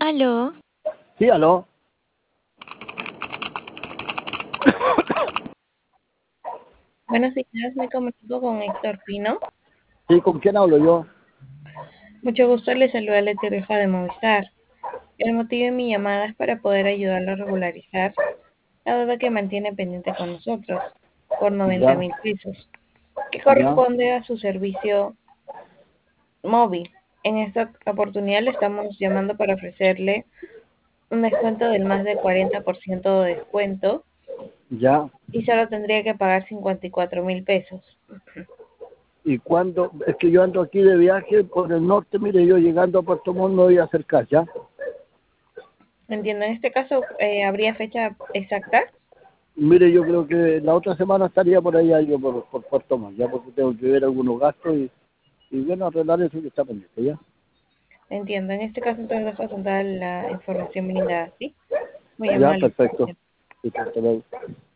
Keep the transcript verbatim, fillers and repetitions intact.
Aló, Sí, aló. Buenos días, me comunico con Héctor Pino. Sí, ¿con quién hablo yo? Mucho gusto, le saluda Leti Rioja de Movistar. El motivo de mi llamada es para poder ayudarlo a regularizar la deuda que mantiene pendiente con nosotros, por noventa Ya, mil pesos, que ya. corresponde a su servicio móvil. En esta oportunidad le estamos llamando para ofrecerle un descuento del más de cuarenta por ciento de descuento Ya. y solo tendría que pagar cincuenta y cuatro mil pesos. ¿Y cuándo? Es que yo ando aquí de viaje por el norte, mire, yo llegando a Puerto Montt me voy a acercar, ¿ya? Entiendo, en este caso, eh, ¿habría fecha exacta? Mire, yo creo que la otra semana estaría por allá yo por, por Puerto Montt, ya, porque tengo que ver algunos gastos y, y bueno, arreglar eso que está pendiente, ¿ya? Entiendo. En este caso, entonces dejo asentada la información brindada, ¿sí? Muy Ya, amable. perfecto. Sí, hasta luego.